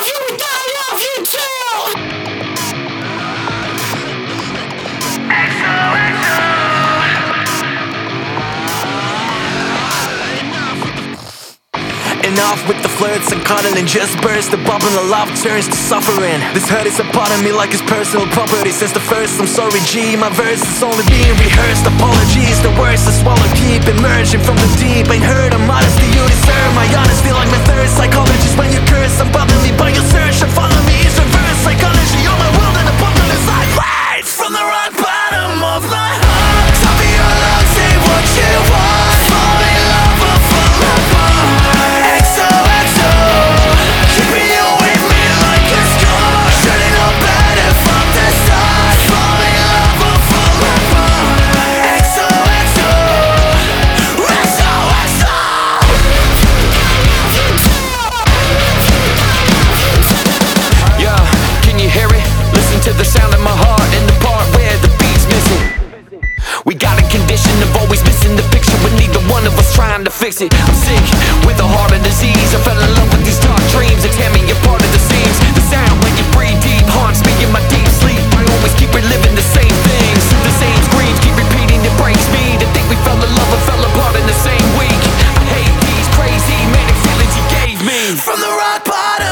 Enough with the flirts and cuddling, just burst the bubble and love turns to suffering. This hurt is a part of me like it's personal property. Since the first, I'm sorry G, my verse is only being rehearsed. Apologies, the words I swallow keep emerging from the deep. Ain't heard of modesty, you deserve my honesty like my third. Psychology's when you curse, I'm bothering me by your search. And follow me is reverse psychology, you're my world and a bubble inside. Right from the rock bottom of my heart, tell me your love, say what you want. Fall in love or fall apart. To the sound of my heart and the part where the beat's missing. We got a condition of always missing the picture, but neither one of us trying to fix it. I'm sick with a heart of disease. I fell in love with these dark dreams. They tear me apart at the seams. The sound when you breathe deep haunts me in my deep sleep. I always keep reliving the same things. The same screams keep repeating, it breaks me to think we fell in love and fell apart in the same week. I hate these crazy manic feelings you gave me. From the rock bottom